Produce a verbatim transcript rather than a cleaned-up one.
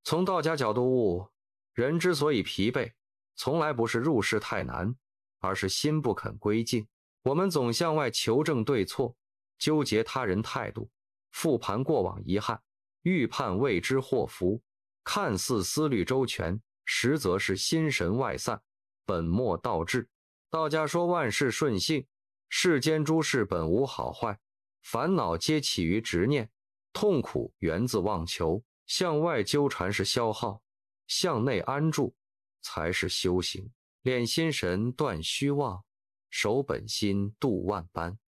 从道家角度悟，人之所以疲惫，从来不是入世太难，而是心不肯归静。我们总向外求证对错，纠结他人态度，复盘过往遗憾，预判未知祸福，看似思虑周全，实则是心神外散，本末倒置。道家说万事顺性，世间诸事本无好坏，烦恼皆起于执念，痛苦源自妄求，向外纠缠是消耗，向内安住才是修行。练心神断虚妄，守本心度万般。